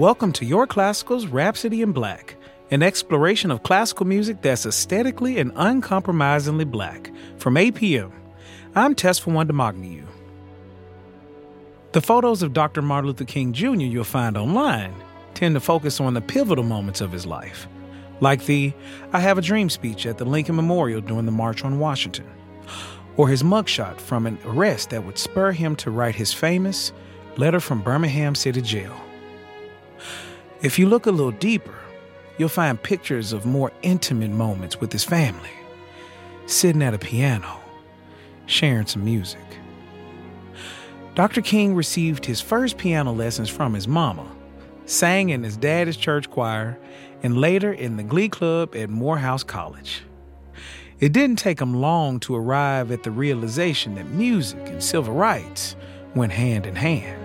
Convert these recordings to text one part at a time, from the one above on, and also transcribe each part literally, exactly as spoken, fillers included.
Welcome to Your Classical's Rhapsody in Black, an exploration of classical music that's aesthetically and uncompromisingly black. From A P M, I'm Tesfa Wondamagniu. The photos of Doctor Martin Luther King Junior you'll find online tend to focus on the pivotal moments of his life, like the I Have a Dream speech at the Lincoln Memorial during the March on Washington, or his mugshot from an arrest that would spur him to write his famous Letter from Birmingham City Jail. If you look a little deeper, you'll find pictures of more intimate moments with his family, sitting at a piano, sharing some music. Doctor King received his first piano lessons from his mama, sang in his daddy's church choir, and later in the glee club at Morehouse College. It didn't take him long to arrive at the realization that music and civil rights went hand in hand.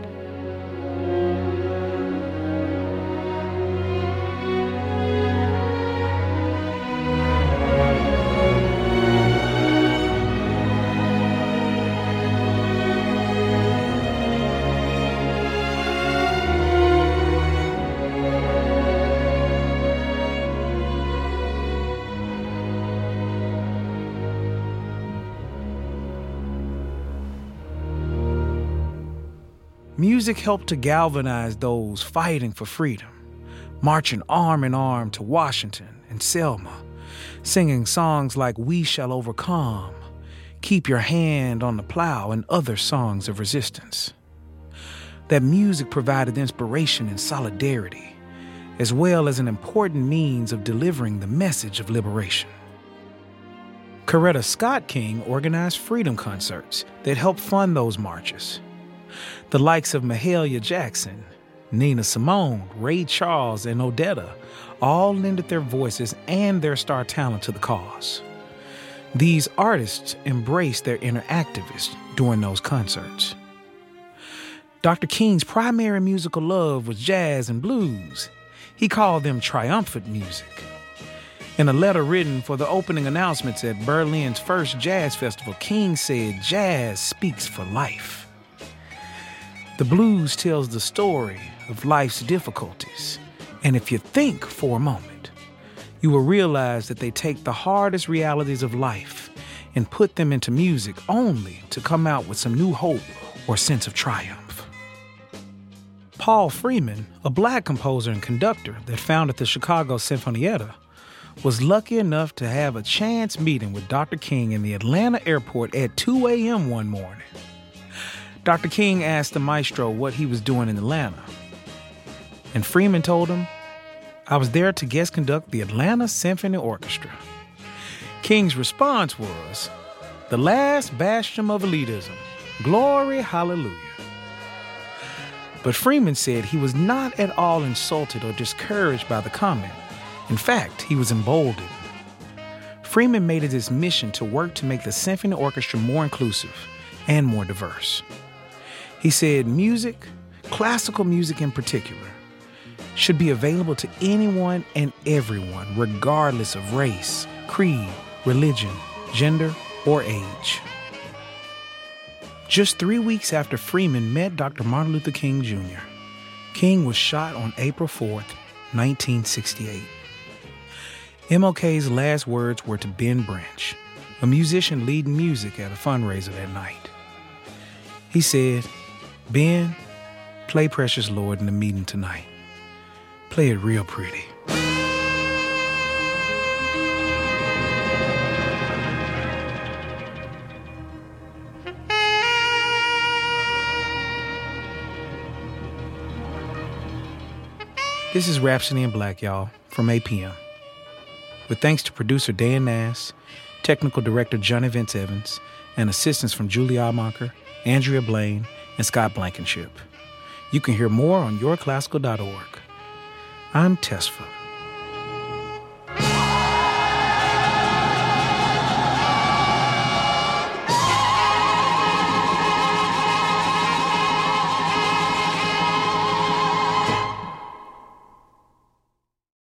Music helped to galvanize those fighting for freedom, marching arm in arm to Washington and Selma, singing songs like We Shall Overcome, Keep Your Hand on the Plow, and other songs of resistance. That music provided inspiration and solidarity, as well as an important means of delivering the message of liberation. Coretta Scott King organized freedom concerts that helped fund those marches. The likes of Mahalia Jackson, Nina Simone, Ray Charles, and Odetta all lended their voices and their star talent to the cause. These artists embraced their inner activists during those concerts. Doctor King's primary musical love was jazz and blues. He called them triumphant music. In a letter written for the opening announcements at Berlin's first jazz festival, King said, "Jazz speaks for life." The blues tells the story of life's difficulties, and if you think for a moment, you will realize that they take the hardest realities of life and put them into music only to come out with some new hope or sense of triumph. Paul Freeman, a black composer and conductor that founded the Chicago Sinfonietta, was lucky enough to have a chance meeting with Doctor King in the Atlanta airport at two a.m. one morning. Doctor King asked the maestro what he was doing in Atlanta, and Freeman told him, "I was there to guest conduct the Atlanta Symphony Orchestra." King's response was, "The last bastion of elitism. Glory, hallelujah." But Freeman said he was not at all insulted or discouraged by the comment. In fact, he was emboldened. Freeman made it his mission to work to make the symphony orchestra more inclusive and more diverse. He said music, classical music in particular, should be available to anyone and everyone, regardless of race, creed, religion, gender, or age. Just three weeks after Freeman met Doctor Martin Luther King Junior, King was shot on April fourth, nineteen sixty-eight. M L K's last words were to Ben Branch, a musician leading music at a fundraiser that night. He said, "Ben, play Precious Lord in the meeting tonight. Play it real pretty." This is Rhapsody in Black, y'all, from A P M. With thanks to producer Dan Nass, technical director Johnny Vince Evans, and assistance from Julie Almacher, Andrea Blaine, and Scott Blankenship. You can hear more on your classical dot org. I'm Tesfa.